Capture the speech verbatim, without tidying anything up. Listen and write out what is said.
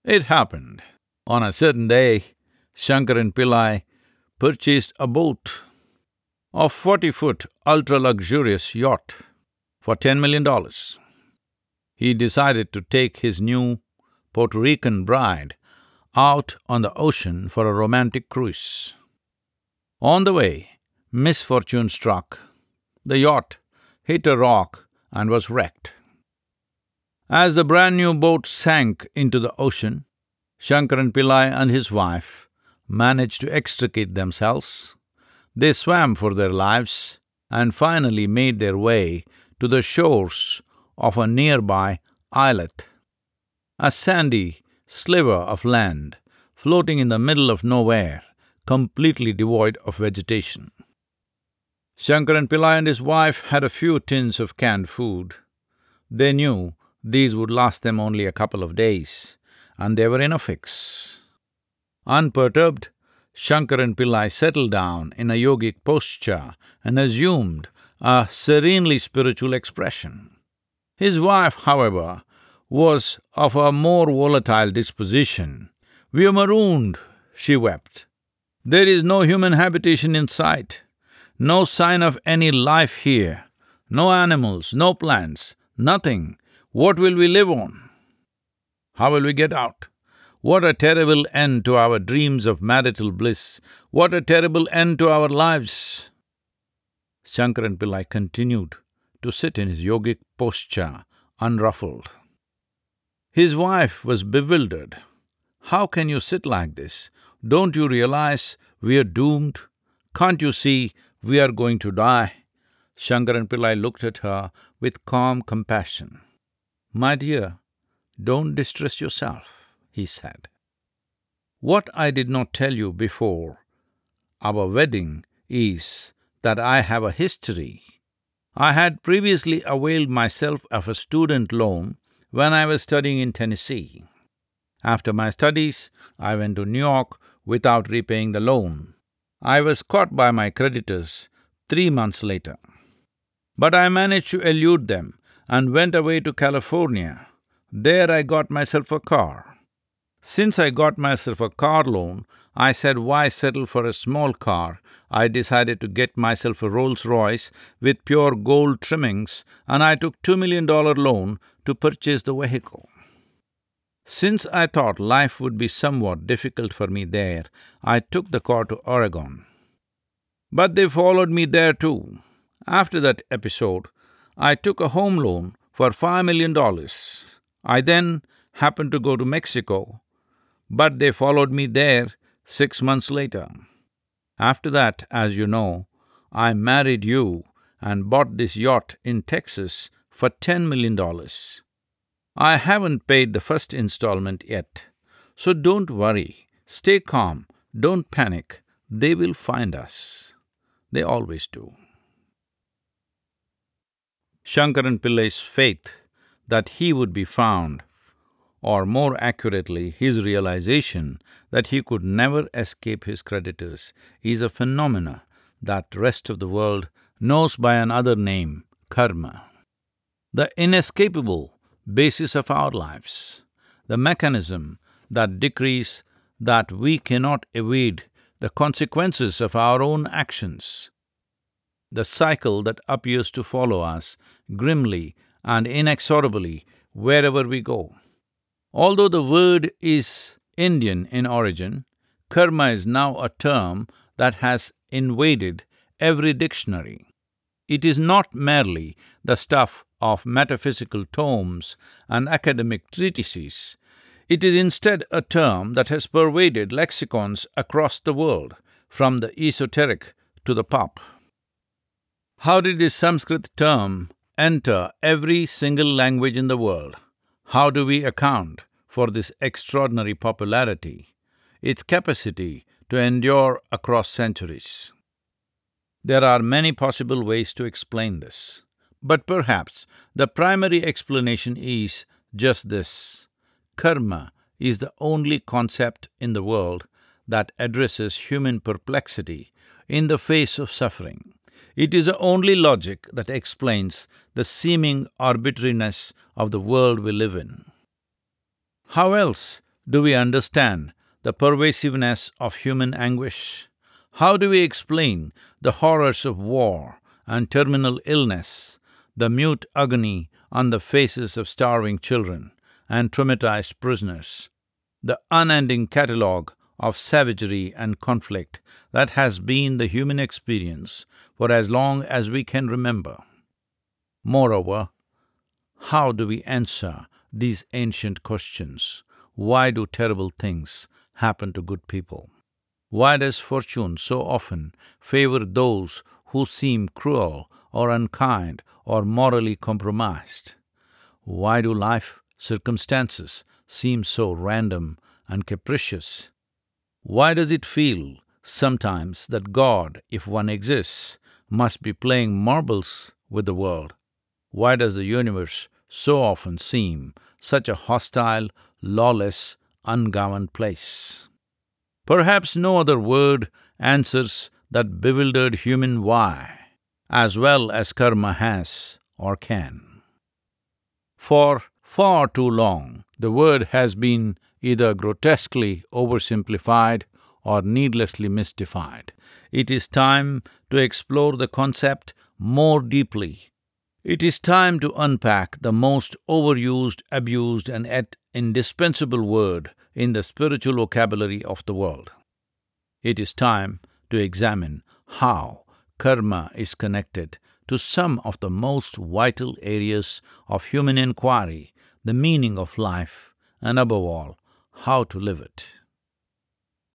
It happened. On a certain day, Shankaran Pillai purchased a boat, a forty-foot ultra-luxurious yacht for ten million dollars. He decided to take his new Puerto Rican bride out on the ocean for a romantic cruise. On the way, misfortune struck. The yacht hit a rock and was wrecked. As the brand-new boat sank into the ocean, Shankaran Pillai and his wife managed to extricate themselves. They swam for their lives and finally made their way to the shores of a nearby islet, a sandy sliver of land floating in the middle of nowhere, completely devoid of vegetation. Shankaran Pillai and his wife had a few tins of canned food. They knew these would last them only a couple of days, and they were in a fix. Unperturbed, Shankaran Pillai settled down in a yogic posture and assumed a serenely spiritual expression. His wife, however, was of a more volatile disposition. "We are marooned," she wept. "There is no human habitation in sight, no sign of any life here, no animals, no plants, nothing. What will we live on? How will we get out? What a terrible end to our dreams of marital bliss! What a terrible end to our lives!" Shankaran Pillai continued to sit in his yogic posture, unruffled. His wife was bewildered. "How can you sit like this? Don't you realize we are doomed? Can't you see we are going to die?" Shankaran Pillai looked at her with calm compassion. "My dear, don't distress yourself," he said. "What I did not tell you before our wedding is that I have a history. I had previously availed myself of a student loan when I was studying in Tennessee. After my studies, I went to New York without repaying the loan. I was caught by my creditors three months later. But I managed to elude them and went away to California. There I got myself a car. Since I got myself a car loan, I said, why settle for a small car? I decided to get myself a Rolls-Royce with pure gold trimmings, and I took two million dollar loan to purchase the vehicle. Since I thought life would be somewhat difficult for me there, I took the car to Oregon. But they followed me there too. After that episode, I took a home loan for five million dollars. I then happened to go to Mexico, but they followed me there six months later. After that, as you know, I married you and bought this yacht in Texas for ten million dollars. I haven't paid the first installment yet, so don't worry, stay calm, don't panic, they will find us. They always do." Shankaran Pillai's faith that he would be found, or more accurately, his realization that he could never escape his creditors, is a phenomena that rest of the world knows by another name, karma. The inescapable basis of our lives, the mechanism that decrees that we cannot evade the consequences of our own actions, the cycle that appears to follow us grimly and inexorably wherever we go. Although the word is Indian in origin, karma is now a term that has invaded every dictionary. It is not merely the stuff of metaphysical tomes and academic treatises. It is instead a term that has pervaded lexicons across the world, from the esoteric to the pop. How did this Sanskrit term enter every single language in the world? How do we account for this extraordinary popularity, its capacity to endure across centuries? There are many possible ways to explain this, but perhaps the primary explanation is just this: karma is the only concept in the world that addresses human perplexity in the face of suffering. It is the only logic that explains the seeming arbitrariness of the world we live in. How else Do we understand the pervasiveness of human anguish? How do we explain the horrors of war and terminal illness, the mute agony on the faces of starving children and traumatized prisoners, the unending catalogue of savagery and conflict that has been the human experience for as long as we can remember? Moreover, how do we answer these ancient questions? Why do terrible things happen to good people? Why does fortune so often favor those who seem cruel or unkind or morally compromised? Why do life circumstances seem so random and capricious? Why does it feel sometimes that God, if one exists, must be playing marbles with the world? Why does the universe so often seem such a hostile, lawless, ungoverned place? Perhaps no other word answers that bewildered human why, as well as karma has or can. For far too long, the word has been either grotesquely oversimplified or needlessly mystified. It is time to explore the concept more deeply. It is time to unpack the most overused, abused, and yet indispensable word in the spiritual vocabulary of the world. It is time to examine how karma is connected to some of the most vital areas of human inquiry, the meaning of life, and above all, how to live it.